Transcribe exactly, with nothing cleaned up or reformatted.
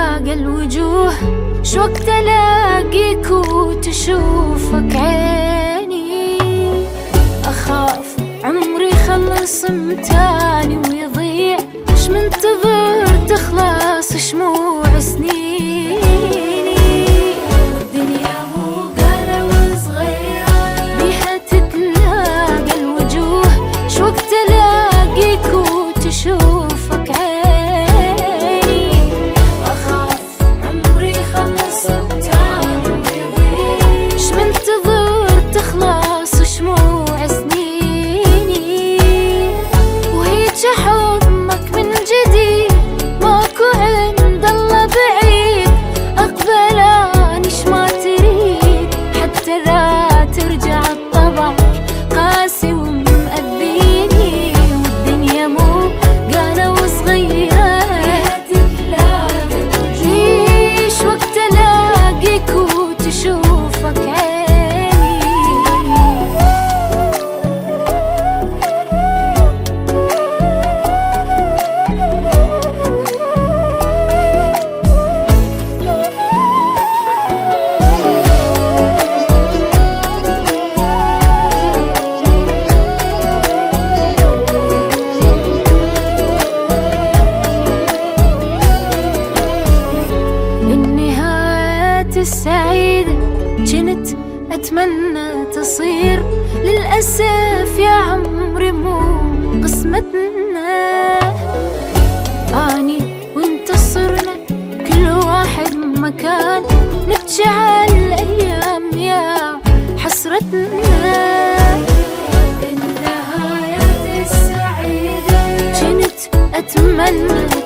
تتلاقى الوجوه، شوقت الاقيك وتشوفك عيني. اخاف عمري يخلص متاني ويضيع، اش منتظر تخلص شموع سنيني. والدنيا مو قلب صغيرة بيها تتلاقى الوجوه، شوقت الاقيك وتشوفك عيني. اخاف عمري يخلص متاني ويضيع، اش منتظر تخلص شموع سنيني. وهيج حضنك من جديد ماكو عند الله بعيد، اقبل انيش ما تريد حتى لا ترجع الطبعك قاسي ومأذيني. والدنيا مو قالوا صغيرة ليش وقت الاقيك وتشوفك عيني. النهايات السعيدة جنت أتمنى تصير، للأسف يا عمري مو قسمتنا. أني وانت صرنا كل واحد مكان، نبكي على الأيام يا حسرتنا. النهايات السعيدة جنت أتمنى